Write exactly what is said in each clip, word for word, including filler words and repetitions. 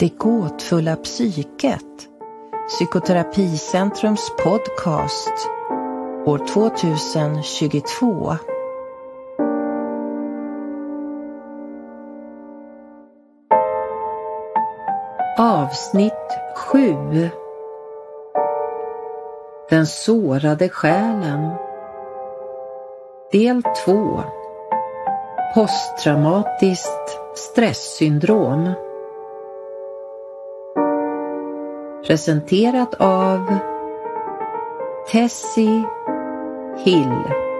Det gåtfulla psyket. Psykoterapicentrums podcast år tjugohundratjugotvå. Avsnitt sju. Den sårade själen. Del två. Posttraumatiskt stresssyndrom. Presenterat av Tessie Hill.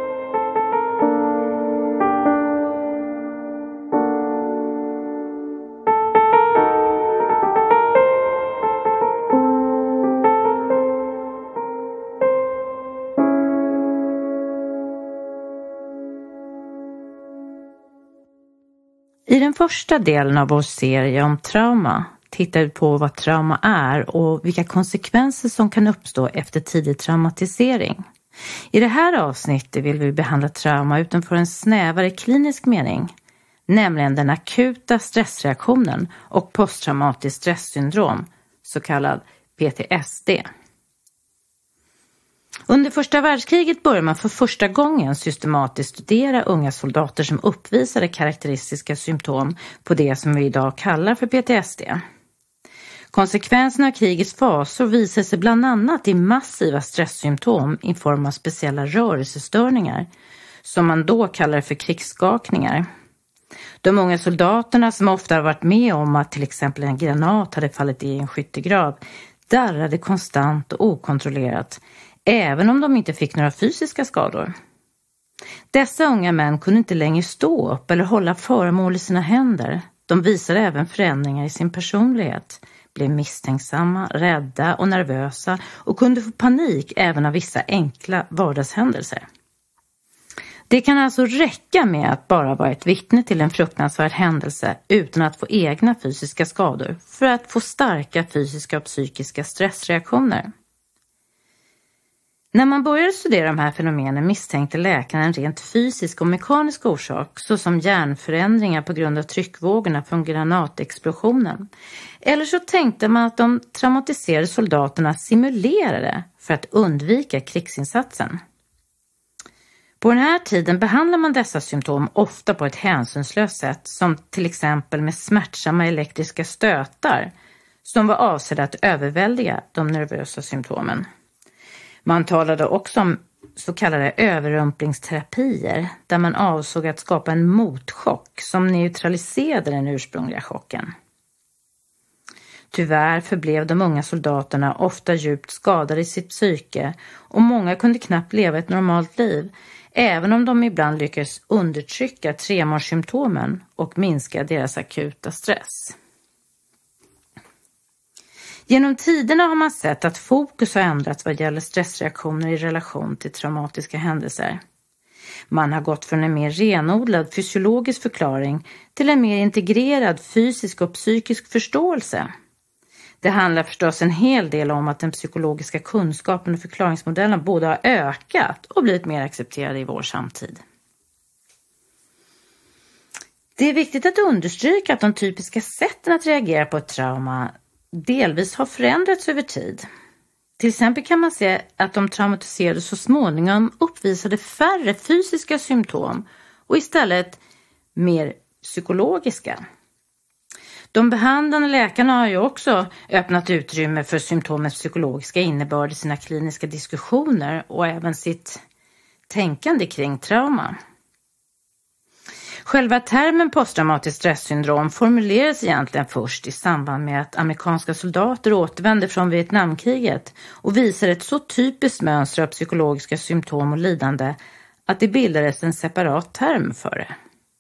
I den första delen av vår serie om trauma tittar vi på vad trauma är och vilka konsekvenser som kan uppstå efter tidig traumatisering. I det här avsnittet vill vi behandla trauma utanför en snävare klinisk mening, nämligen den akuta stressreaktionen och posttraumatiskt stresssyndrom, så kallad P T S D. Under första världskriget började man för första gången systematiskt studera unga soldater som uppvisade karaktäristiska symptom på det som vi idag kallar för P T S D. Konsekvenserna av krigets fasor visar sig bland annat i massiva stresssymptom i form av speciella rörelsestörningar, som man då kallar för krigsskakningar. De unga soldaterna, som ofta har varit med om att till exempel en granat hade fallit i en skyttegrav, darrade konstant och okontrollerat, även om de inte fick några fysiska skador. Dessa unga män kunde inte längre stå upp eller hålla föremål i sina händer. De visade även förändringar i sin personlighet, blev misstänksamma, rädda och nervösa och kunde få panik även av vissa enkla vardagshändelser. Det kan alltså räcka med att bara vara ett vittne till en fruktansvärd händelse utan att få egna fysiska skador för att få starka fysiska och psykiska stressreaktioner. När man började studera de här fenomenen misstänkte läkarna en rent fysisk och mekanisk orsak, såsom hjärnförändringar på grund av tryckvågorna från granatexplosionen. Eller så tänkte man att de traumatiserade soldaterna simulerade för att undvika krigsinsatsen. På den här tiden behandlar man dessa symptom ofta på ett hänsynslöst sätt, som till exempel med smärtsamma elektriska stötar som var avsedda att överväldiga de nervösa symptomen. Man talade också om så kallade överrumplingsterapier, där man avsåg att skapa en motchock som neutraliserade den ursprungliga chocken. Tyvärr förblev de unga soldaterna ofta djupt skadade i sitt psyke och många kunde knappt leva ett normalt liv, även om de ibland lyckades undertrycka tremorsymptomen och minska deras akuta stress. Genom tiderna har man sett att fokus har ändrats vad gäller stressreaktioner i relation till traumatiska händelser. Man har gått från en mer renodlad fysiologisk förklaring till en mer integrerad fysisk och psykisk förståelse. Det handlar förstås en hel del om att den psykologiska kunskapen och förklaringsmodellen både har ökat och blivit mer accepterade i vår samtid. Det är viktigt att understryka att de typiska sätten att reagera på ett trauma delvis har förändrats över tid. Till exempel kan man se att de traumatiserade så småningom uppvisade färre fysiska symptom och istället mer psykologiska. De behandlande läkarna har ju också öppnat utrymme för symptomens psykologiska innebörd i sina kliniska diskussioner och även sitt tänkande kring trauma. Själva termen posttraumatiskt stresssyndrom formulerades egentligen först i samband med att amerikanska soldater återvände från Vietnamkriget och visade ett så typiskt mönster av psykologiska symptom och lidande att det bildades en separat term för det.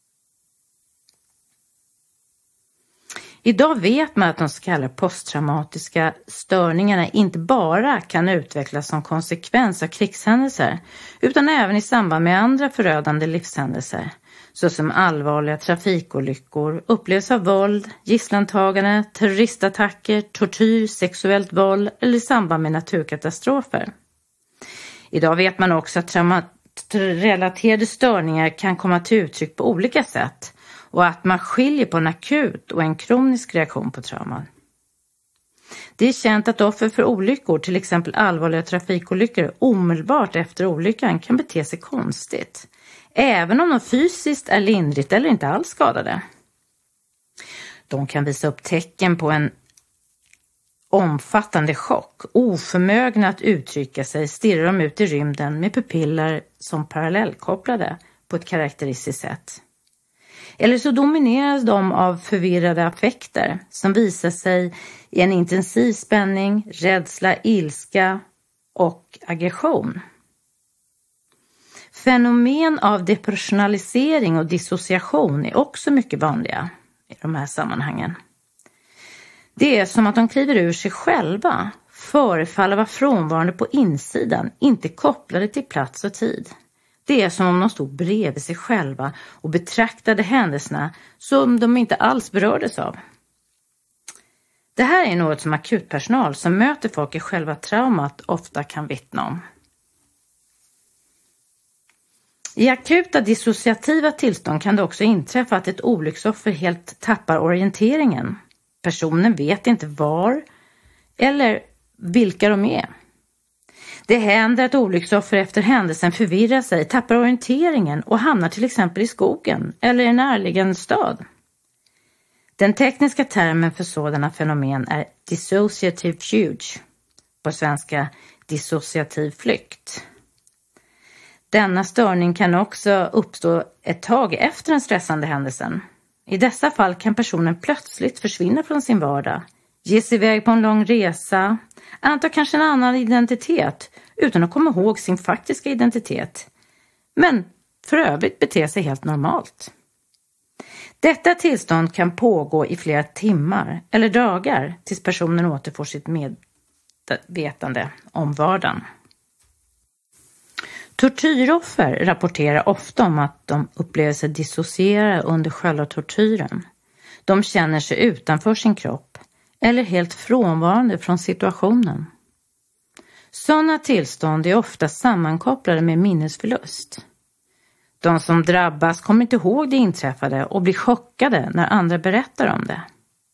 Idag vet man att de så kallade posttraumatiska störningarna inte bara kan utvecklas som konsekvens av krigshändelser utan även i samband med andra förödande livshändelser, såsom allvarliga trafikolyckor, upplevelse av våld, gisslantagande, terroristattacker, tortyr, sexuellt våld eller i samband med naturkatastrofer. Idag vet man också att traumarelaterade störningar kan komma till uttryck på olika sätt och att man skiljer på en akut och en kronisk reaktion på trauma. Det är känt att offer för olyckor, till exempel allvarliga trafikolyckor, omedelbart efter olyckan kan bete sig konstigt, även om de fysiskt är lindrigt eller inte alls skadade. De kan visa upp tecken på en omfattande chock. Oförmögna att uttrycka sig stirrar de ut i rymden med pupiller som parallellkopplade på ett karaktäristiskt sätt. Eller så domineras de av förvirrade affekter som visar sig i en intensiv spänning, rädsla, ilska och aggression. Fenomen av depersonalisering och dissociation är också mycket vanliga i de här sammanhangen. Det är som att de kliver ur sig själva, förefaller vara frånvarande på insidan, inte kopplade till plats och tid. Det är som om de stod bredvid sig själva och betraktade händelserna som de inte alls berördes av. Det här är något som akutpersonal som möter folk i själva traumat ofta kan vittna om. I akuta dissociativa tillstånd kan det också inträffa att ett olycksoffer helt tappar orienteringen. Personen vet inte var eller vilka de är. Det händer att olycksoffer efter händelsen förvirrar sig, tappar orienteringen och hamnar till exempel i skogen eller i en närliggande stad. Den tekniska termen för sådana fenomen är dissociative fugue, på svenska dissociativ flykt. Denna störning kan också uppstå ett tag efter den stressande händelsen. I dessa fall kan personen plötsligt försvinna från sin vardag, ge sig iväg på en lång resa, anta kanske en annan identitet utan att komma ihåg sin faktiska identitet, men för övrigt bete sig helt normalt. Detta tillstånd kan pågå i flera timmar eller dagar tills personen återfår sitt medvetande om vardagen. Tortyroffer rapporterar ofta om att de upplever sig dissociera under själva tortyren. De känner sig utanför sin kropp eller helt frånvarande från situationen. Sådana tillstånd är ofta sammankopplade med minnesförlust. De som drabbas kommer inte ihåg det inträffade och blir chockade när andra berättar om det.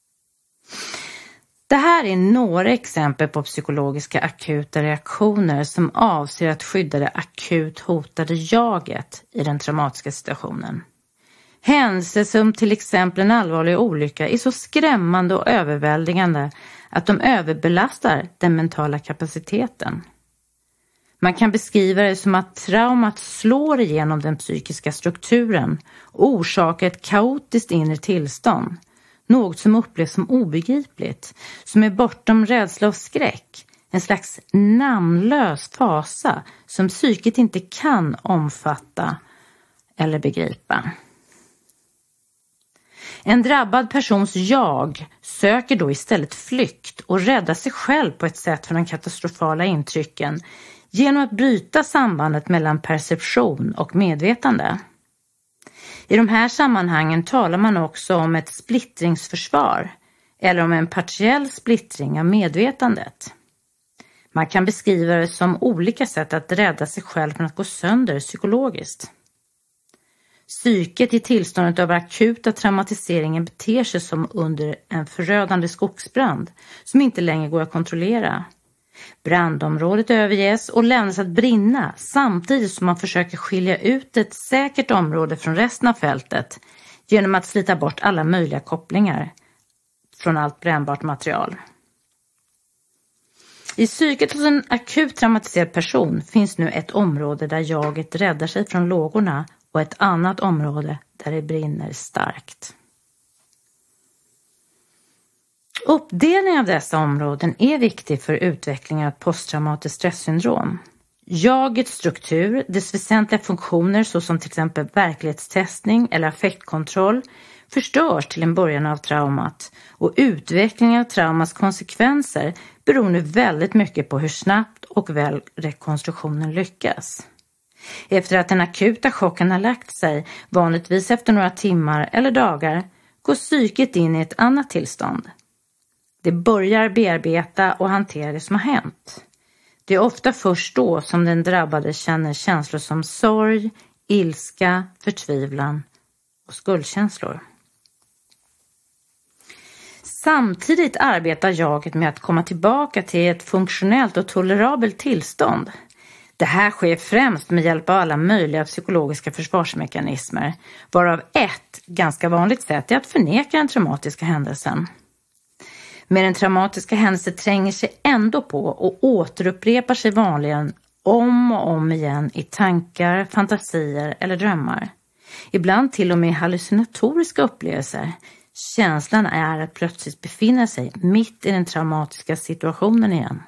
Det här är några exempel på psykologiska akuta reaktioner som avser att skydda det akut hotade jaget i den traumatiska situationen. Händelser som till exempel en allvarlig olycka är så skrämmande och överväldigande att de överbelastar den mentala kapaciteten. Man kan beskriva det som att traumat slår igenom den psykiska strukturen och orsakar ett kaotiskt inre tillstånd. Något som upplevs som obegripligt, som är bortom rädsla och skräck. En slags namnlös fasa som psyket inte kan omfatta eller begripa. En drabbad persons jag söker då istället flykt och räddar sig själv på ett sätt från de katastrofala intrycken genom att bryta sambandet mellan perception och medvetande. I de här sammanhangen talar man också om ett splittringsförsvar eller om en partiell splittring av medvetandet. Man kan beskriva det som olika sätt att rädda sig själv från att gå sönder psykologiskt. Psyket i tillståndet av akuta traumatiseringen beter sig som under en förödande skogsbrand som inte längre går att kontrollera. Brandområdet överges och lämnas att brinna samtidigt som man försöker skilja ut ett säkert område från resten av fältet genom att slita bort alla möjliga kopplingar från allt brännbart material. I psyket hos en akut traumatiserad person finns nu ett område där jaget räddar sig från lågorna och ett annat område där det brinner starkt. Uppdelning av dessa områden är viktig för utvecklingen av posttraumatiskt stresssyndrom. Jagets struktur, dess väsentliga funktioner såsom till exempel verklighetstestning eller affektkontroll förstörs till en början av traumat och utvecklingen av traumas konsekvenser beror nu väldigt mycket på hur snabbt och väl rekonstruktionen lyckas. Efter att den akuta chocken har lagt sig, vanligtvis efter några timmar eller dagar, går psyket in i ett annat tillstånd. Det börjar bearbeta och hantera det som har hänt. Det är ofta först då som den drabbade känner känslor som sorg, ilska, förtvivlan och skuldkänslor. Samtidigt arbetar jaget med att komma tillbaka till ett funktionellt och tolerabelt tillstånd. Det här sker främst med hjälp av alla möjliga psykologiska försvarsmekanismer, varav ett ganska vanligt sätt är att förneka den traumatiska händelsen. Men den traumatiska händelsen tränger sig ändå på och återupprepar sig vanligen om och om igen i tankar, fantasier eller drömmar. Ibland till och med hallucinatoriska upplevelser. Känslan är att plötsligt befinna sig mitt i den traumatiska situationen igen.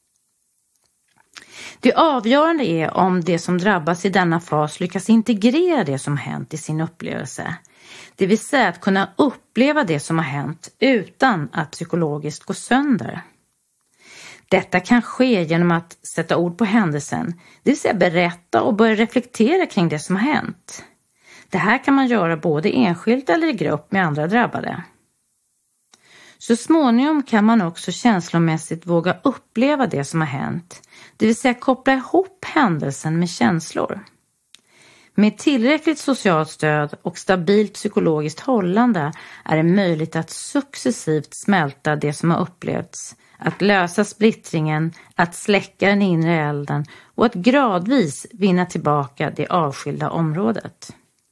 Det avgörande är om det som drabbas i denna fas lyckas integrera det som hänt i sin upplevelse. Det vill säga att kunna uppleva det som har hänt utan att psykologiskt gå sönder. Detta kan ske genom att sätta ord på händelsen, det vill säga berätta och börja reflektera kring det som har hänt. Det här kan man göra både enskilt eller i grupp med andra drabbade. Så småningom kan man också känslomässigt våga uppleva det som har hänt, det vill säga koppla ihop händelsen med känslor. Med tillräckligt socialt stöd och stabilt psykologiskt hållande är det möjligt att successivt smälta det som har upplevts, att lösa splittringen, att släcka den inre elden och att gradvis vinna tillbaka det avskilda området.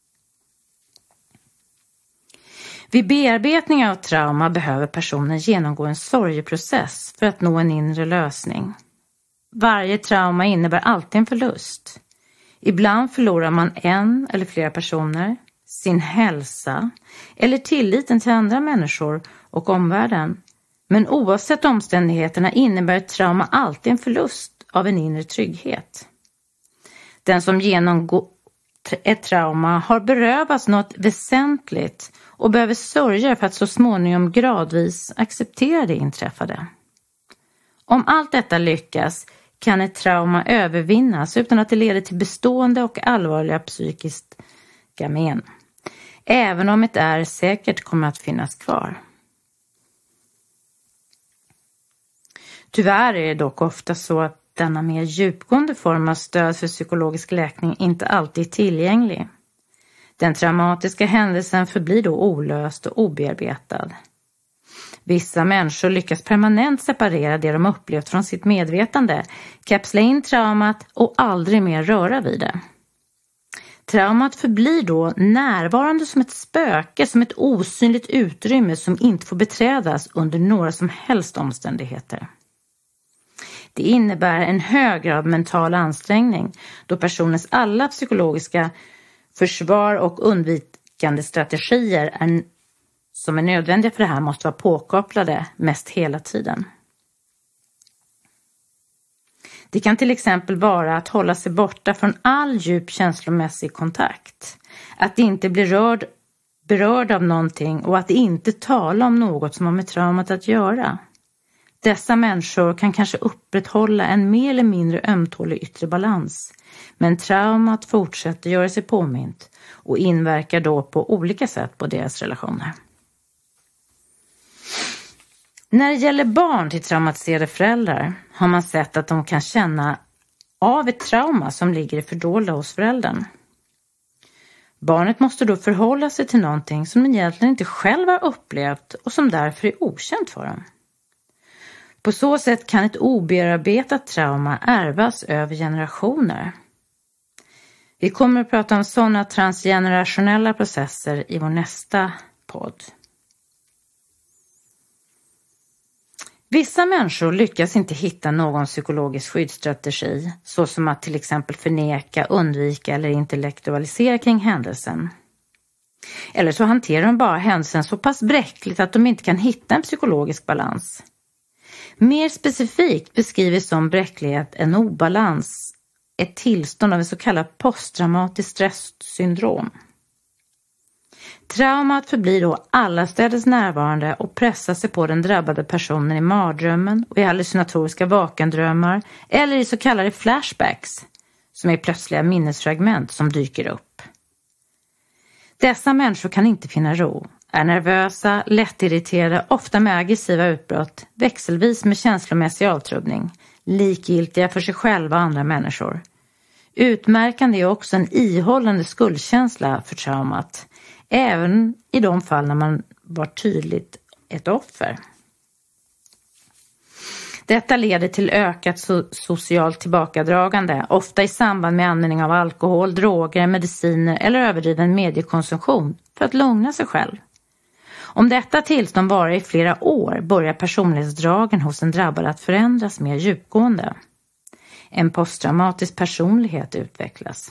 Vid bearbetning av trauma behöver personen genomgå en sorgeprocess för att nå en inre lösning. Varje trauma innebär alltid en förlust. Ibland förlorar man en eller flera personer, sin hälsa eller tilliten till andra människor och omvärlden. Men oavsett omständigheterna innebär ett trauma alltid en förlust av en inre trygghet. Den som genomgår ett trauma har berövats något väsentligt och behöver sörja för att så småningom gradvis acceptera det inträffade. Om allt detta lyckas kan ett trauma övervinnas utan att det leder till bestående och allvarliga psykiska men. Även om det är säkert kommer att finnas kvar. Tyvärr är det dock ofta så att denna mer djupgående form av stöd för psykologisk läkning inte alltid är tillgänglig. Den traumatiska händelsen förblir då olöst och obearbetad. Vissa människor lyckas permanent separera det de upplevt från sitt medvetande, kapsla in traumat och aldrig mer röra vid det. Traumat förblir då närvarande som ett spöke, som ett osynligt utrymme som inte får beträdas under några som helst omständigheter. Det innebär en hög grad mental ansträngning då personens alla psykologiska försvar och undvikande strategier är, som är nödvändiga för det här måste vara påkopplade mest hela tiden. Det kan till exempel vara att hålla sig borta från all djup känslomässig kontakt. Att inte bli rörd, berörd av någonting och att inte tala om något som har med traumat att göra. Dessa människor kan kanske upprätthålla en mer eller mindre ömtålig yttre balans. Men traumat fortsätter göra sig påmint och inverkar då på olika sätt på deras relationer. När det gäller barn till traumatiserade föräldrar har man sett att de kan känna av ett trauma som ligger i fördolda hos föräldern. Barnet måste då förhålla sig till någonting som de egentligen inte själv har upplevt och som därför är okänt för dem. På så sätt kan ett obearbetat trauma ärvas över generationer. Vi kommer att prata om sådana transgenerationella processer i vår nästa podd. Vissa människor lyckas inte hitta någon psykologisk skyddsstrategi, såsom att till exempel förneka, undvika eller intellektualisera kring händelsen. Eller så hanterar de bara händelsen så pass bräckligt att de inte kan hitta en psykologisk balans. Mer specifikt beskrivs som bräcklighet en obalans, ett tillstånd av ett så kallat posttraumatiskt stresssyndrom. Traumat förblir då allastädes närvarande och pressar sig på den drabbade personen i mardrömmen och i hallucinatoriska vakandrömmar eller i så kallade flashbacks, som är plötsliga minnesfragment som dyker upp. Dessa människor kan inte finna ro, är nervösa, lättirriterade, ofta med aggressiva utbrott, växelvis med känslomässig avtrubbning, likgiltiga för sig själva och andra människor. Utmärkande är också en ihållande skuldkänsla för traumat, även i de fall när man var tydligt ett offer. Detta leder till ökat so- socialt tillbakadragande, ofta i samband med användning av alkohol, droger, mediciner eller överdriven mediekonsumtion för att lugna sig själv. Om detta tillstånd varar i flera år börjar personlighetsdragen hos den drabbade att förändras mer djupgående. En posttraumatisk personlighet utvecklas.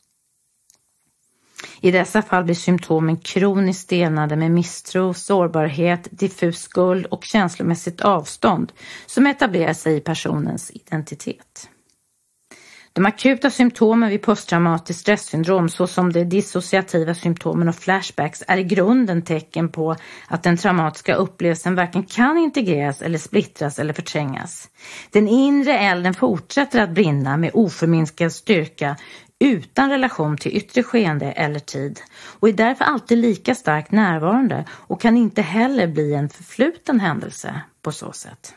I dessa fall blir symptomen kroniskt stelnade med misstro, sårbarhet, diffus skuld och känslomässigt avstånd som etablerar sig i personens identitet. De akuta symptomen vid posttraumatiskt stresssyndrom såsom de dissociativa symptomen och flashbacks är i grunden tecken på att den traumatiska upplevelsen varken kan integreras eller splittras eller förträngas. Den inre elden fortsätter att brinna med oförminskad styrka utan relation till yttre skeende eller tid och är därför alltid lika starkt närvarande och kan inte heller bli en förfluten händelse på så sätt.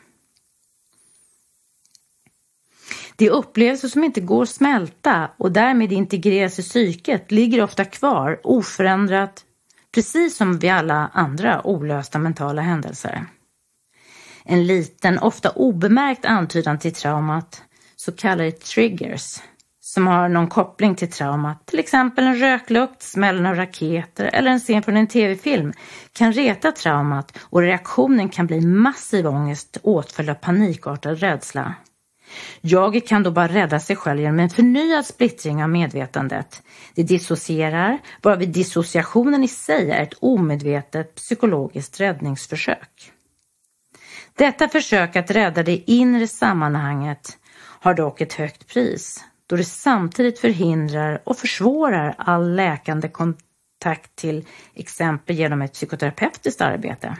De upplevelser som inte går att smälta och därmed integreras i psyket ligger ofta kvar oförändrat, precis som vid alla andra olösta mentala händelser. En liten, ofta obemärkt antydan till traumat, så kallade triggers, som har någon koppling till traumat, till exempel en röklukt, smällen av raketer eller en scen från en tv-film, kan reta traumat och reaktionen kan bli massiv ångest åtföljd av panikartad rädsla. Jaget kan då bara rädda sig själv genom en förnyad splittring av medvetandet. Det dissocierar, varvid dissociationen i sig är ett omedvetet psykologiskt räddningsförsök. Detta försök att rädda det inre sammanhanget har dock ett högt pris, då det samtidigt förhindrar och försvårar all läkande kontakt till exempel genom ett psykoterapeutiskt arbete.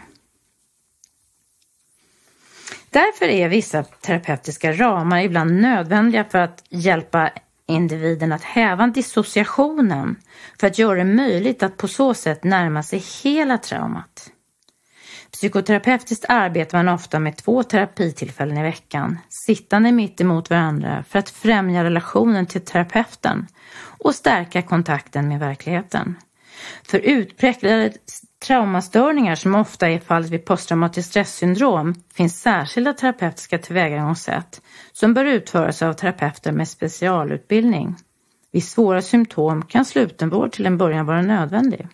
Därför är vissa terapeutiska ramar ibland nödvändiga för att hjälpa individen att häva dissociationen för att göra det möjligt att på så sätt närma sig hela traumat. Psykoterapeutiskt arbetar man ofta med två terapitillfällen i veckan, sittande mitt emot varandra för att främja relationen till terapeuten och stärka kontakten med verkligheten. För utpräglade traumastörningar som ofta är fallet vid posttraumatiskt stresssyndrom finns särskilda terapeutiska tillvägagångssätt som bör utföras av terapeuter med specialutbildning. Vid svåra symptom kan slutenvård till en början vara nödvändig.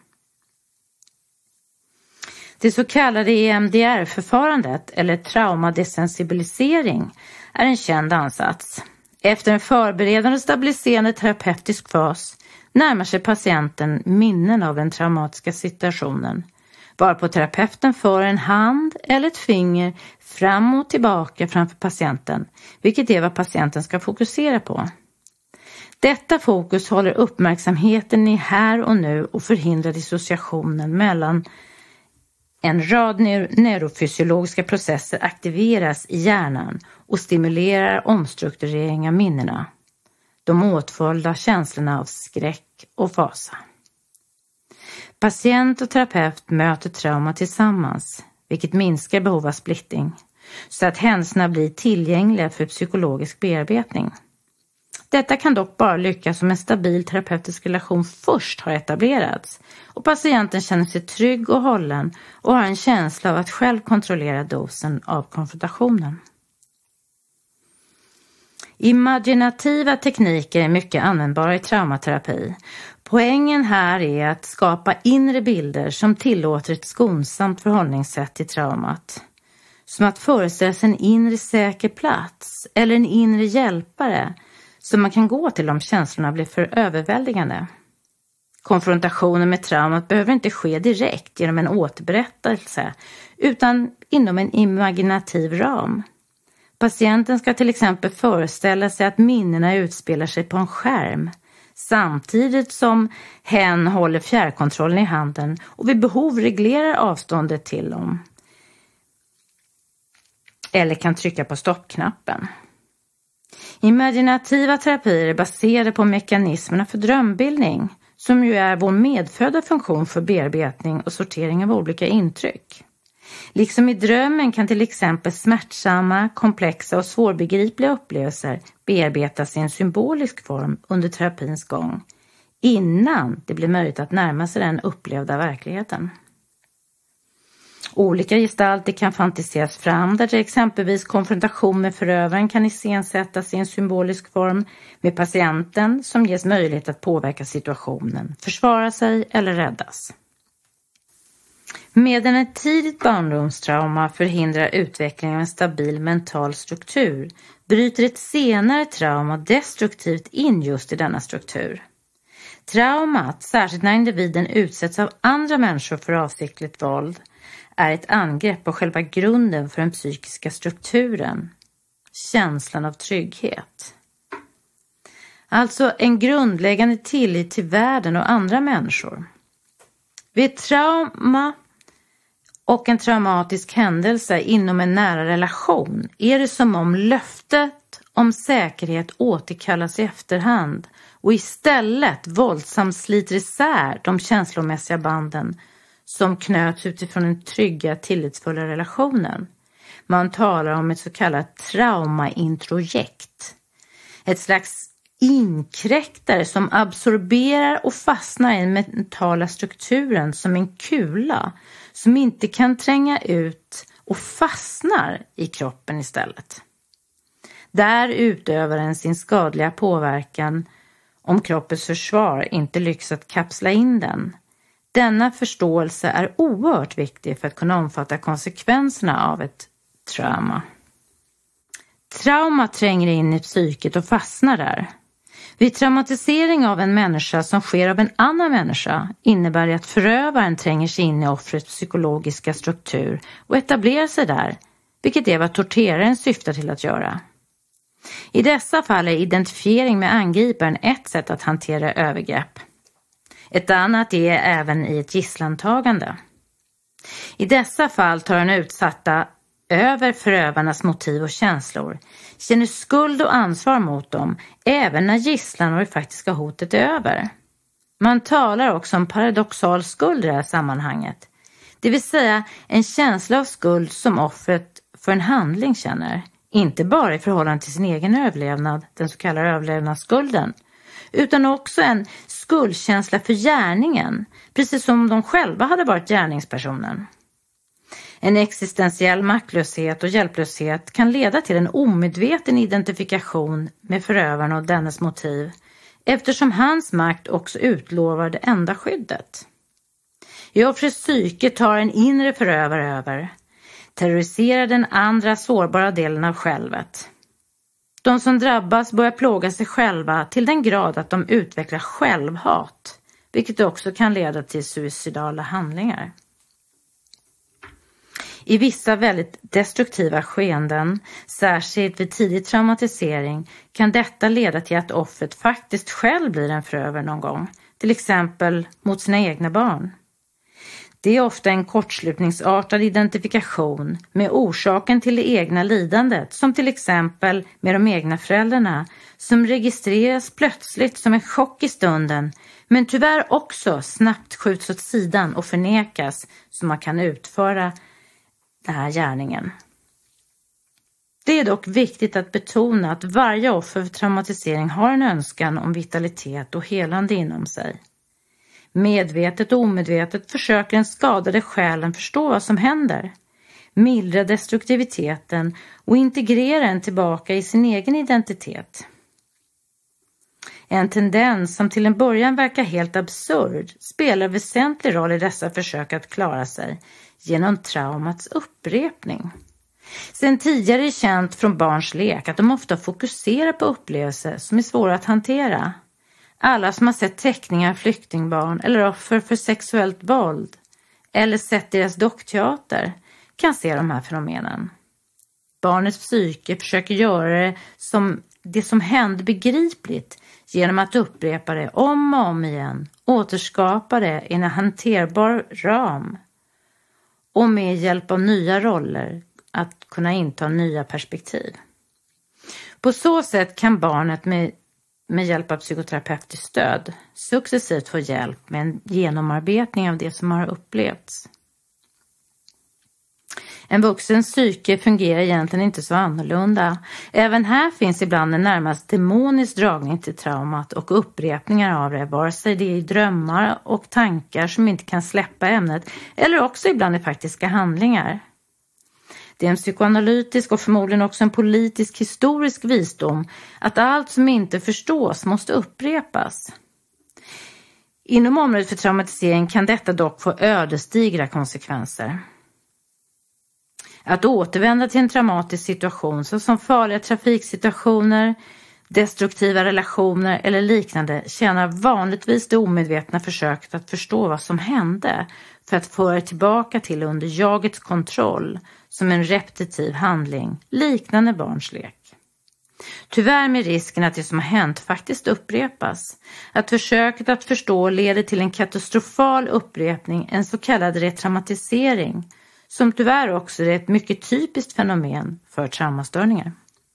Det så kallade E M D R-förfarandet eller traumadesensibilisering är en känd ansats. Efter en förberedande och stabiliserande terapeutisk fas närmar sig patienten minnen av den traumatiska situationen, varpå terapeuten för en hand eller ett finger fram och tillbaka framför patienten, vilket är vad patienten ska fokusera på. Detta fokus håller uppmärksamheten i här och nu och förhindrar dissociationen mellan en rad neur- neurofysiologiska processer aktiveras i hjärnan och stimulerar omstrukturering av minnena. De åtföljda känslorna av skräck och fasa. Patient och terapeut möter trauma tillsammans, vilket minskar behov av splittring, så att händelserna blir tillgängliga för psykologisk bearbetning. Detta kan dock bara lyckas om en stabil terapeutisk relation först har etablerats och patienten känner sig trygg och hållen och har en känsla av att själv kontrollera dosen av konfrontationen. Imaginativa tekniker är mycket användbara i traumaterapi. Poängen här är att skapa inre bilder som tillåter ett skonsamt förhållningssätt till traumat. Som att föreställa sig en inre säker plats eller en inre hjälpare som man kan gå till om känslorna blir för överväldigande. Konfrontationen med traumat behöver inte ske direkt genom en återberättelse utan inom en imaginativ ram. Patienten ska till exempel föreställa sig att minnena utspelar sig på en skärm samtidigt som hen håller fjärrkontrollen i handen och vid behov reglerar avståndet till dem. Eller kan trycka på stoppknappen. Imaginativa terapier är baserade på mekanismerna för drömbildning som ju är vår medfödda funktion för bearbetning och sortering av olika intryck. Liksom i drömmen kan till exempel smärtsamma, komplexa och svårbegripliga upplevelser bearbetas i en symbolisk form under terapins gång innan det blir möjligt att närma sig den upplevda verkligheten. Olika gestalter kan fantiseras fram där exempelvis konfrontation med förövaren kan iscensättas i en symbolisk form med patienten som ges möjlighet att påverka situationen, försvara sig eller räddas. Medan ett tidigt barndomstrauma förhindrar utvecklingen av en stabil mental struktur bryter ett senare trauma destruktivt in just i denna struktur. Traumat, särskilt när individen utsätts av andra människor för avsiktligt våld, är ett angrepp på själva grunden för den psykiska strukturen, känslan av trygghet. Alltså en grundläggande tillit till världen och andra människor. Vid ett trauma och en traumatisk händelse inom en nära relation är det som om löftet om säkerhet återkallas i efterhand och istället våldsamt sliter isär de känslomässiga banden som knöts utifrån den trygga, tillitsfulla relationen. Man talar om ett så kallat traumaintrojekt. Ett slags inkräktare som absorberar och fastnar i den mentala strukturen som en kula som inte kan tränga ut och fastnar i kroppen istället. Där utövar den sin skadliga påverkan om kroppens försvar inte lyckas att kapsla in den. Denna förståelse är oerhört viktig för att kunna omfatta konsekvenserna av ett trauma. Trauma tränger in i psyket och fastnar där. Vid traumatisering av en människa som sker av en annan människa innebär det att förövaren tränger sig in i offrets psykologiska struktur och etablerar sig där, vilket är vad torteraren syftar till att göra. I dessa fall är identifiering med angriparen ett sätt att hantera övergrepp. Ett annat är även i ett gisslantagande. I dessa fall tar den utsatta över förövarnas motiv och känslor, känner skuld och ansvar mot dem även när gisslan och det faktiska hotet är över. Man talar också om paradoxal skuld i det här sammanhanget. Det vill säga en känsla av skuld som offret för en handling känner. Inte bara i förhållande till sin egen överlevnad, den så kallade överlevnadsskulden, utan också en skuldkänsla för gärningen, precis som om de själva hade varit gärningspersonen. En existentiell maktlöshet och hjälplöshet kan leda till en omedveten identifikation med förövaren och dennes motiv, eftersom hans makt också utlovar det enda skyddet. I offrets psyke tar en inre förövare över, terroriserar den andra sårbara delen av självet. De som drabbas börjar plåga sig själva till den grad att de utvecklar självhat, vilket också kan leda till suicidala handlingar. I vissa väldigt destruktiva skeenden, särskilt vid tidig traumatisering, kan detta leda till att offret faktiskt själv blir en förövare någon gång, till exempel mot sina egna barn. Det är ofta en kortslutningsartad identifikation med orsaken till det egna lidandet, som till exempel med de egna föräldrarna, som registreras plötsligt som en chock i stunden, men tyvärr också snabbt skjuts åt sidan och förnekas så man kan utföra den här gärningen. Det är dock viktigt att betona att varje offer för traumatisering har en önskan om vitalitet och helande inom sig. Medvetet och omedvetet försöker den skadade själen förstå vad som händer, mildra destruktiviteten och integrera den tillbaka i sin egen identitet. En tendens som till en början verkar helt absurd spelar väsentlig roll i dessa försök att klara sig genom traumats upprepning. Sen tidigare är känt från barns lek att de ofta fokuserar på upplevelser som är svåra att hantera. Alla som har sett teckningar av flyktingbarn eller offer för sexuellt våld eller sett deras dockteater kan se de här fenomenen. Barnets psyke försöker göra det som det som hände begripligt genom att upprepa det om och om igen, återskapa det i en hanterbar ram och med hjälp av nya roller att kunna inta nya perspektiv. På så sätt kan barnet med, med hjälp av psykoterapeutiskt stöd successivt få hjälp med en genomarbetning av det som har upplevts. En vuxens psyke fungerar egentligen inte så annorlunda. Även här finns ibland en närmast demonisk dragning till traumat och upprepningar av det, vare sig det är i drömmar och tankar som inte kan släppa ämnet eller också ibland i faktiska handlingar. Det är en psykoanalytisk och förmodligen också en politisk historisk visdom att allt som inte förstås måste upprepas. Inom området för traumatisering kan detta dock få ödesdigra konsekvenser. Att återvända till en traumatisk situation såsom farliga trafiksituationer, destruktiva relationer eller liknande tjänar vanligtvis det omedvetna försöket att förstå vad som hände för att föra tillbaka till under jagets kontroll som en repetitiv handling liknande barns lek. Tyvärr med risken att det som har hänt faktiskt upprepas. Att försöket att förstå leder till en katastrofal upprepning, en så kallad retraumatisering, som tyvärr också är ett mycket typiskt fenomen för traumastörningar.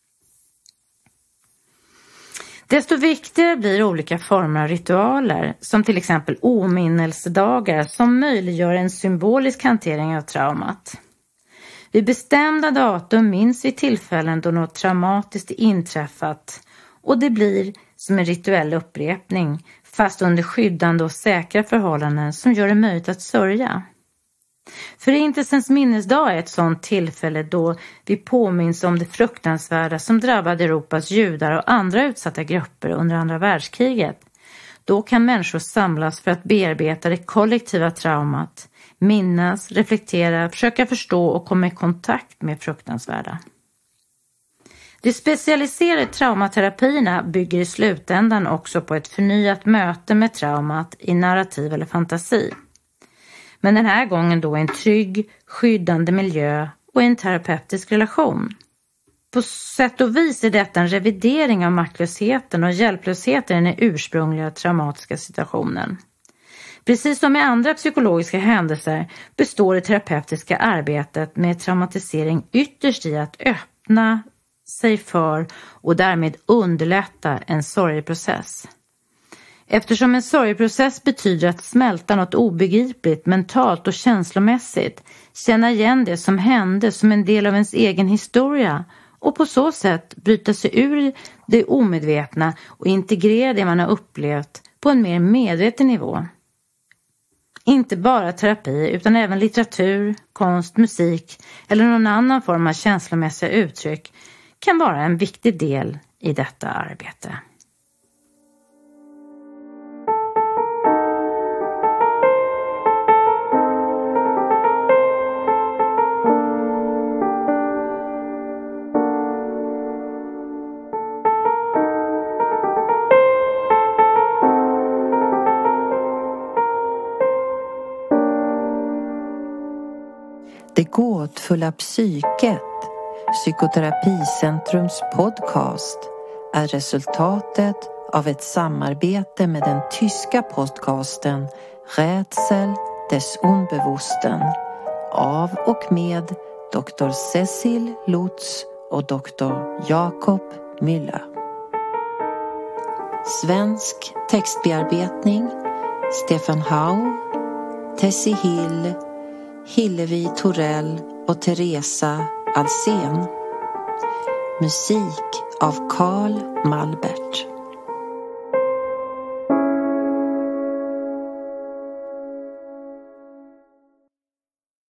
Desto viktigare blir olika former av ritualer, som till exempel åminnelsedagar som möjliggör en symbolisk hantering av traumat. Vid bestämda datum minns vi tillfällen då något traumatiskt inträffat och det blir som en rituell upprepning fast under skyddande och säkra förhållanden som gör det möjligt att sörja. Förintelsens minnesdag är ett sådant tillfälle då vi påminns om det fruktansvärda som drabbade Europas judar och andra utsatta grupper under andra världskriget. Då kan människor samlas för att bearbeta det kollektiva traumat, minnas, reflektera, försöka förstå och komma i kontakt med fruktansvärda. De specialiserade traumaterapierna bygger i slutändan också på ett förnyat möte med traumat i narrativ eller fantasi. Men den här gången då en trygg, skyddande miljö och en terapeutisk relation. På sätt och vis är detta en revidering av maktlösheten och hjälplösheten i den ursprungliga traumatiska situationen. Precis som i andra psykologiska händelser består det terapeutiska arbetet med traumatisering ytterst i att öppna sig för och därmed underlätta en sorgeprocess. Eftersom en sorgeprocess betyder att smälta något obegripligt mentalt och känslomässigt, känna igen det som hände som en del av ens egen historia och på så sätt bryta sig ur det omedvetna och integrera det man har upplevt på en mer medveten nivå. Inte bara terapi utan även litteratur, konst, musik eller någon annan form av känslomässiga uttryck kan vara en viktig del i detta arbete. Det gåtfulla psyket, Psykoterapicentrums podcast, är resultatet av ett samarbete med den tyska podcasten Rätsel des Unbewussten av och med doktor Cecil Lutz och doktor Jakob Müller. Svensk textbearbetning Stefan Hau, Tessie Hill, Hillevi Torell och Teresa Alsen. Musik av Carl Malbert.